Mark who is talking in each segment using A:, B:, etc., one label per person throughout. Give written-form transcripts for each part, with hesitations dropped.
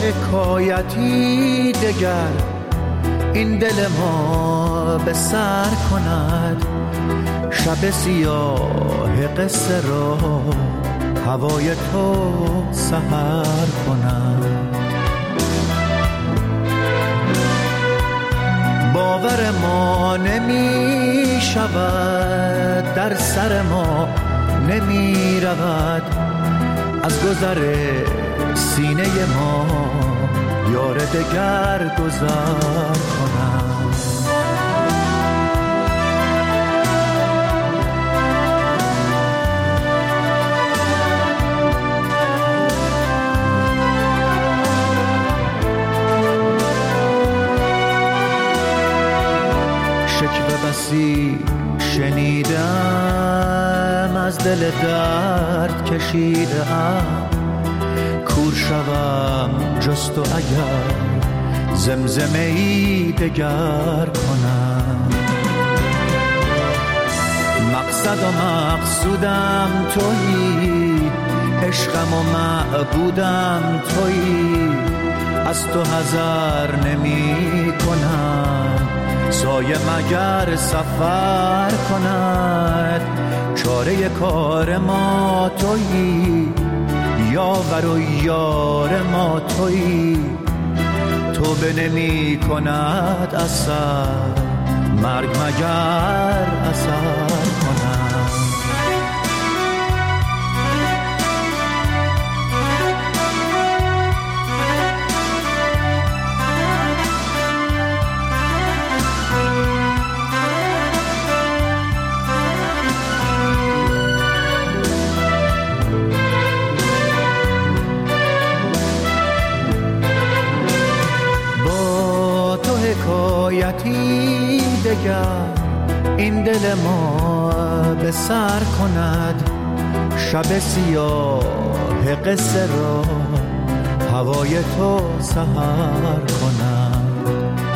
A: حکایتی دگر این دل ما به سر کند، شب سیاه قصه را هوای تو سحر کند. باور ما نمی شود، در سر ما نمی رود، از گذر سینه ما یار دگر گذر کند. شکوه بسی شنیدم، از دل درد کشیدم، کور شوم جست و اگر زمزمه ای دگر کنم. مقصد و مقصودم تویی، عشقم و معبودم تویی، از تو حذر نمی کنم، سایه مگر سفر کند. چاره کار ما تویی، یاور و یار ما تویی، تو به نمی کند اثر، مرگ مگر اثر کند. حکایتی دگر این دل ما به سر کند، شب سیاه قصه را هوای تو سحر کند.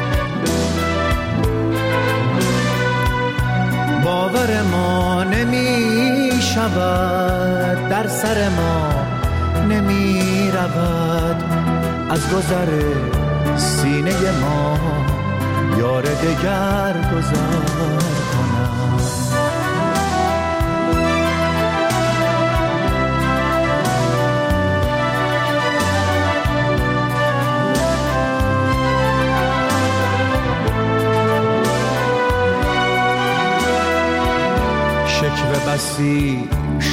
A: باور ما نمی شود، در سر ما نمی رود، از گذر سینه ما یار دگر گذر کنم. شکوه بسی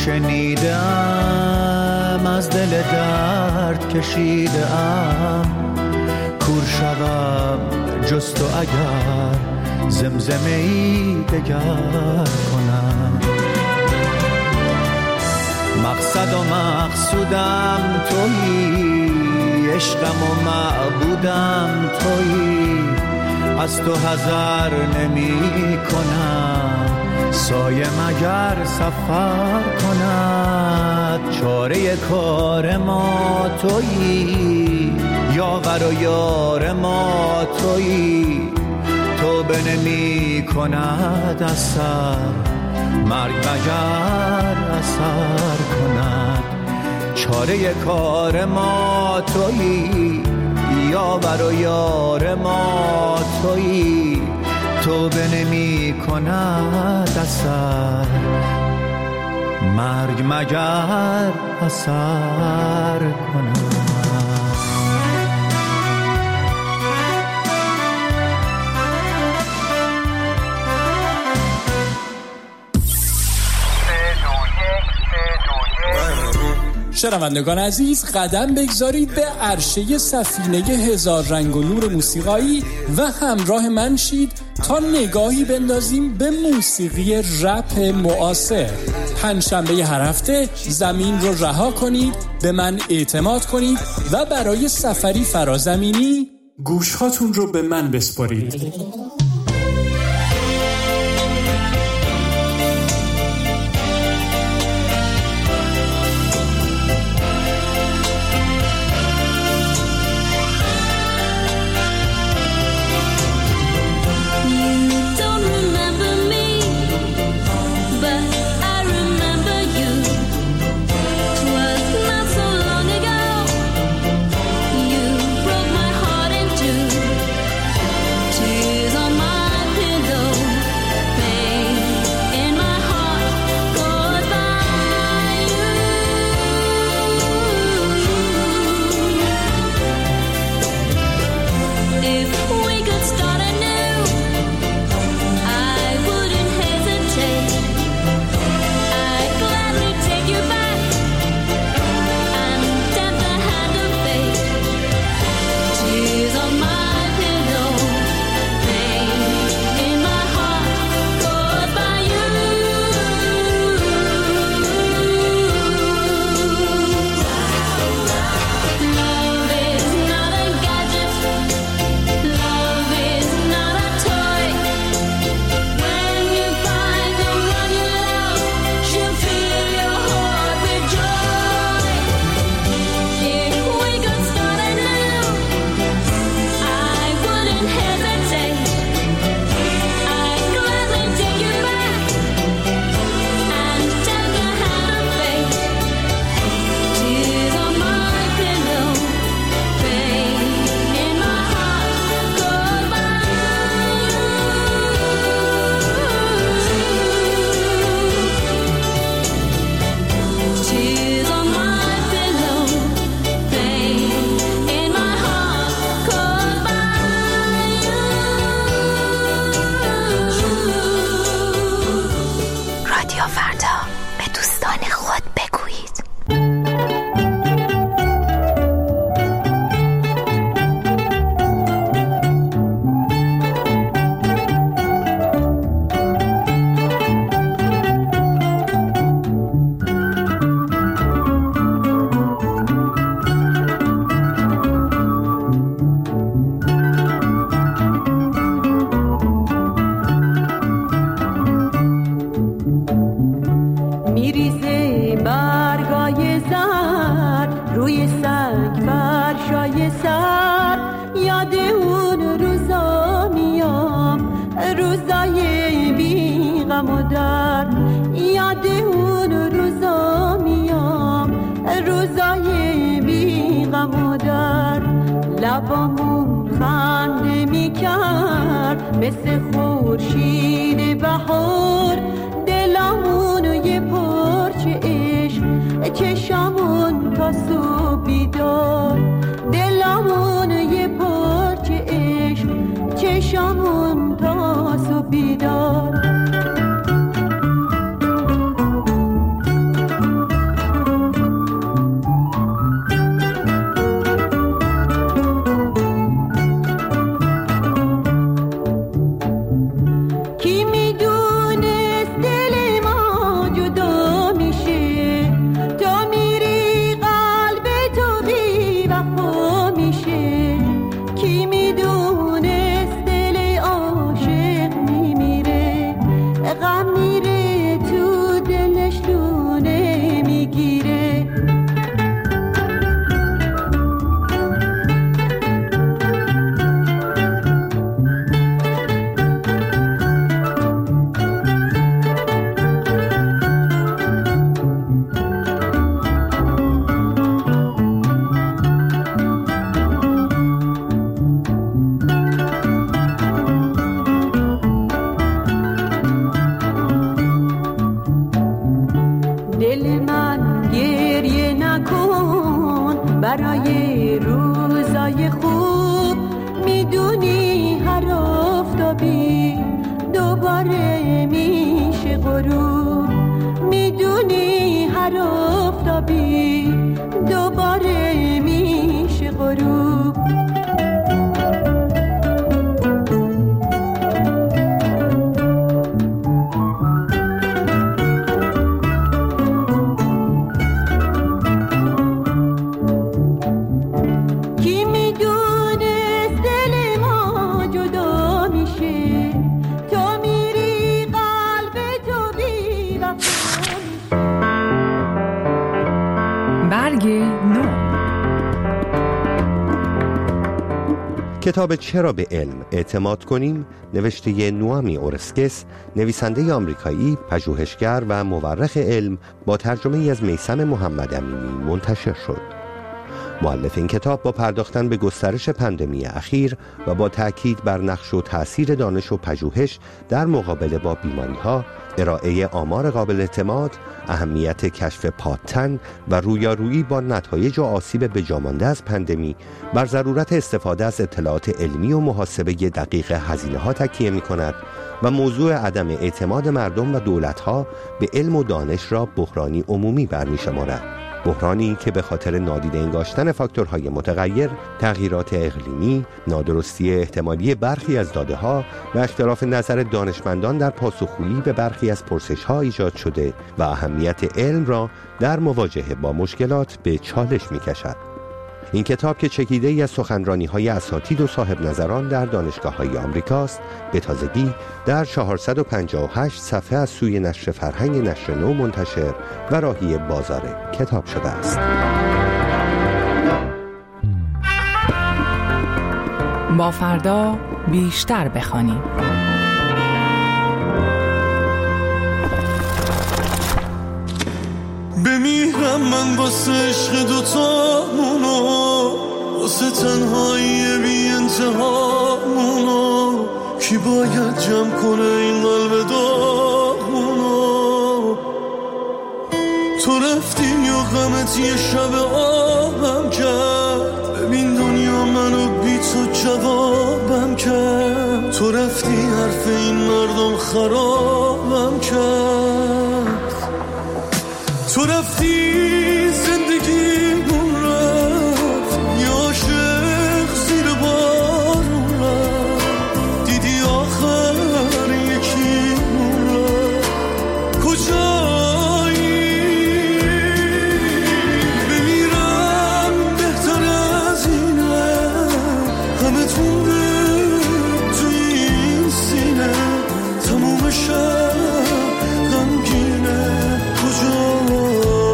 A: شنیدم، از دل درد کشیدم، کور شوم جست و اگر زمزمه ای دگر کنم. مقصد و مقصودم تویی، عشقم و معبودم تویی، از تو حذر نمی کنم، سایه مگر سفر کند. چاره کار ما تویی، یاور و یار ما تویی، تو به نمی کند اثر، مرگ مگر اثر کند. چاره کار ما تویی، یاور و یار ما تویی، تو به نمی کند اثر، مرگ مگر اثر کند.
B: شنوندگان عزیز، قدم بگذارید به عرشه سفینه هزار رنگ و نور موسیقایی و همراه من شید تا نگاهی بندازیم به موسیقی رپ معاصر. پنجشنبه هر هفته زمین رو رها کنید، به من اعتماد کنید و برای سفری فرازمینی گوشهاتون رو به من بسپارید.
C: You لبامون خنده میکرد مثل خورشید بهار، دلمون یه پارچه عشق، چشمون تا صبح بیدار، دلمون یه پارچه عشق، چشمون تا صبح بیدار. برای روزای خوب میدونی هر آفتابی دوباره میشه غروب، میدونی هر آفتابی دوباره میشه غروب.
D: کتاب چرا به علم اعتماد کنیم نوشته نوامی اورسکس، نویسنده آمریکایی، پژوهشگر و مورخ علم، با ترجمه از میثم محمد امینی منتشر شد. مؤلف این کتاب با پرداختن به گسترش پاندمی اخیر و با تأکید بر نقش و تأثیر دانش و پژوهش در مقابله با بیماری‌ها، ارائه آمار قابل اعتماد، اهمیت کشف پادتن و رویارویی با نتایج و آسیب بجامانده از پاندمی، بر ضرورت استفاده از اطلاعات علمی و محاسبه دقیق هزینه‌ها تکیه می‌کند و موضوع عدم اعتماد مردم و دولت‌ها به علم و دانش را بحرانی عمومی برمی‌شمارد. بحرانی که به خاطر نادیده انگاشتن فاکتورهای متغیر، تغییرات اقلیمی، نادرستی احتمالی برخی از داده‌ها و اختلاف نظر دانشمندان در پاسخگویی به برخی از پرسش‌ها ایجاد شده و اهمیت علم را در مواجهه با مشکلات به چالش می‌کشد. این کتاب که چکیده ای از سخنرانی‌های اساتید و صاحب نظران در دانشگاه‌های آمریکاست، به تازگی در 458 صفحه از سوی نشر فرهنگ نشر نو منتشر و راهی بازار کتاب شده است.
E: با فردا بیشتر بخوانیم.
F: بمیرم من واسه عشق دوتامونو، واسه تنهایی بی انتهامونو، کی باید جمع کنه این قلب داغونو؟ تو رفتی یا غمت یه شب آبم کرد، ببین دنیا منو بی تو جوابم کرد. تو رفتی حرف این مردم خرابم کرد، تو رفتی زندگیمون رفت، یه عاشق زیر بارون رفت، دیدی آخر یکیمون رفت. کجایی؟ بمیرم بهتر از اینه، همه تونه تو این سینه، تموم شب غمگینه. کجایی؟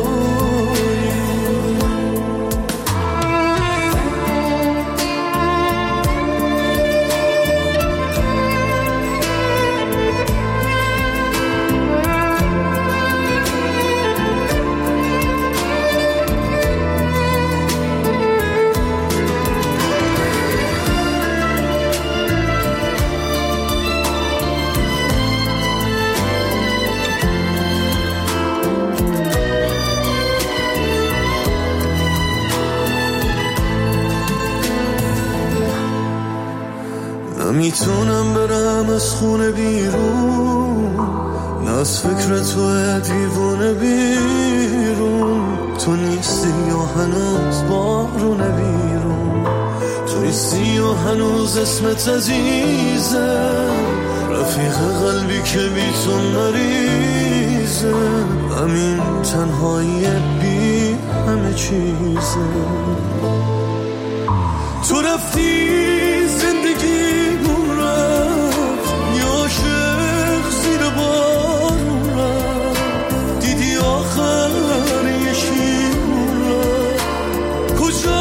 F: نمیتونم برم از خونه بیرون، نه از فکر تو دیوونه بیرون. تو نیستی یا هنوز بارونه بیرون، تو نیستی یا هنوز اسمت عزیزه، رفیق قلبی که بی تو مریضه. همین تنهایی بی همه چیزه. تو رفتی زندگی رفت، یا عاشق زیر بارون رفت، دیدی آخر یه شیرون رفت. کجا